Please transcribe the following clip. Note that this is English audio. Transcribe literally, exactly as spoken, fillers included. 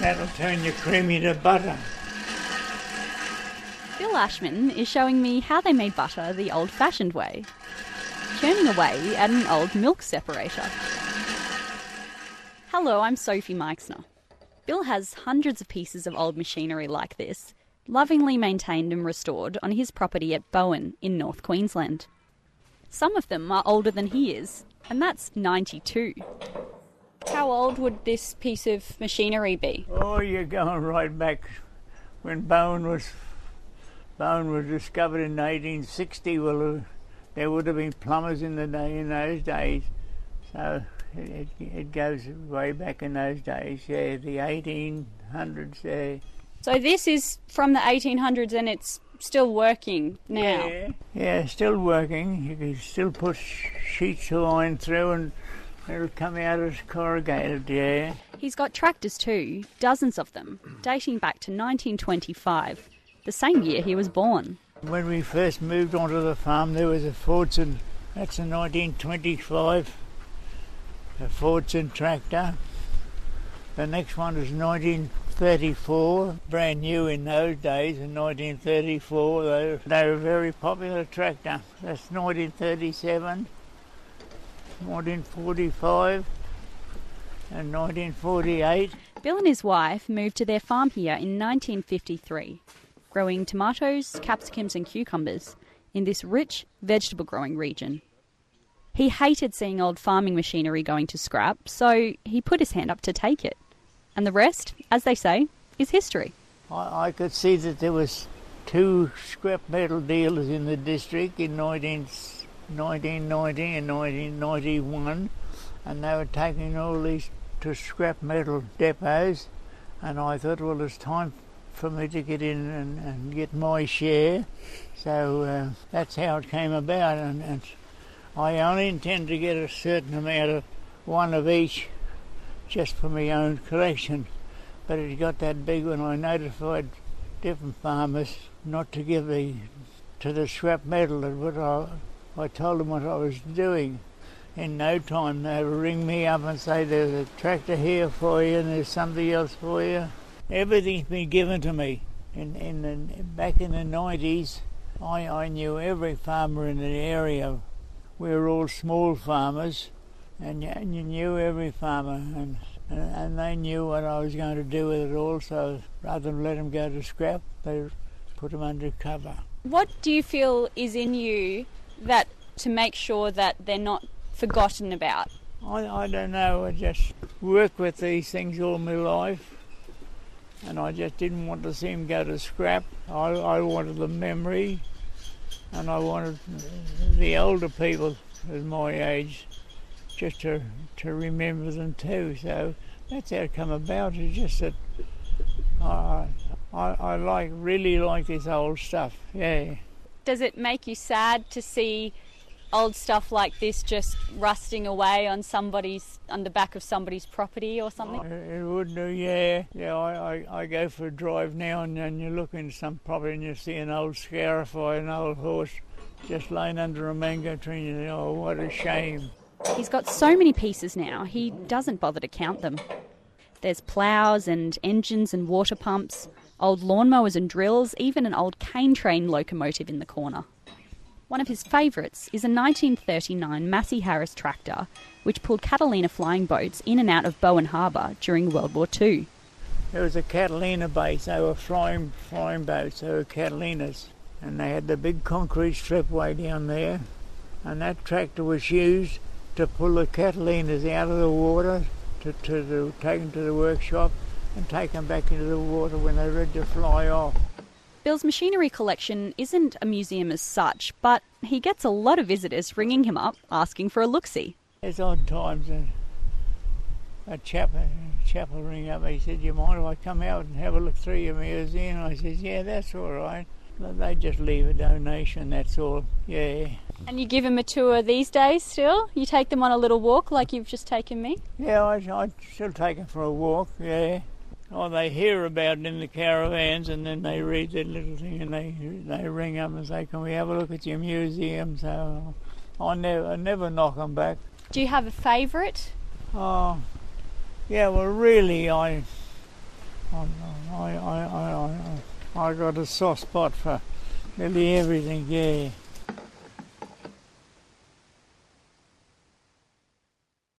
That'll turn your creamy to butter. Bill Ashman is showing me how they made butter the old-fashioned way, churning away at an old milk separator. Hello, I'm Sophie Meixner. Bill has hundreds of pieces of old machinery like this, lovingly maintained and restored on his property at Bowen in North Queensland. Some of them are older than he is, and that's ninety-two. How old would this piece of machinery be? Oh, you're going right back when Bowen was Bowen was discovered in eighteen sixty. Well, uh, there would have been plumbers in the day in those days, so it, it, it goes way back in those days. Yeah, the eighteen hundreds there. So this is from the eighteen hundreds and it's still working now? Yeah, yeah, still working. You can still put sheets of iron through and it'll come out as corrugated, yeah. He's got tractors too, dozens of them, dating back to nineteen twenty-five, the same year he was born. When we first moved onto the farm, there was a Fordson, that's a nineteen twenty-five, a Fordson tractor. The next one is nineteen thirty-four, brand new in those days, in nineteen thirty-four. They were, they were a very popular tractor. That's nineteen thirty-seven, nineteen forty-five and nineteen forty-eight. Bill and his wife moved to their farm here in nineteen fifty-three, growing tomatoes, capsicums and cucumbers in this rich vegetable growing region. He hated seeing old farming machinery going to scrap, so he put his hand up to take it. And the rest, as they say, is history. I, I could see that there was two scrap metal dealers in the district in nineteen ninety and nineteen ninety-one, and they were taking all these to scrap metal depots, and I thought, well, it's time for me to get in and, and get my share. So uh, that's how it came about, and, and I only intend to get a certain amount of one of each just for my own collection, but it got that big when I notified different farmers not to give the to the scrap metal. And what I, I told them what I was doing. In no time they would ring me up and say there's a tractor here for you and there's something else for you. Everything's been given to me. In, in the, back in the nineties, I, I knew every farmer in the area. We were all small farmers, and you, and you knew every farmer, and, and and they knew what I was going to do with it all, so rather than let them go to scrap, they put them under cover. What do you feel is in you that to make sure that they're not forgotten about? I, I don't know, I just worked with these things all my life, and I just didn't want to see them go to scrap. I, I wanted the memory, and I wanted the older people of my age just to to remember them too. So that's how it come about. It's just that I, I, I like really like this old stuff, yeah. Does it make you sad to see old stuff like this just rusting away on somebody's, on the back of somebody's property or something? It would do, yeah. Yeah, I, I, I go for a drive now and then you look into some property and you see an old scarify, an old horse just laying under a mango tree and you think, oh, what a shame. He's got so many pieces now, he doesn't bother to count them. There's ploughs and engines and water pumps, old lawnmowers and drills, even an old cane train locomotive in the corner. One of his favourites is a nineteen thirty-nine Massey Harris tractor, which pulled Catalina flying boats in and out of Bowen Harbour during World War Two. There was a Catalina base, they were flying, flying boats, they were Catalinas, and they had the big concrete stripway down there, and that tractor was used to pull the Catalinas out of the water, to, to the, take them to the workshop and take them back into the water when they're ready to fly off. Bill's machinery collection isn't a museum as such, but he gets a lot of visitors ringing him up asking for a look-see. There's odd times a, a chap a chap will ring up, he said, you mind if I come out and have a look through your museum? I says, yeah, that's all right. They just leave a donation, that's all, yeah. And you give them a tour these days still? You take them on a little walk like you've just taken me? Yeah, I, I still take them for a walk, yeah. Oh, they hear about it in the caravans and then they read that little thing and they they ring up and say, can we have a look at your museum? So I never, I never knock them back. Do you have a favourite? Oh, yeah, well really I I, I, I, I, I got a soft spot for nearly everything, yeah.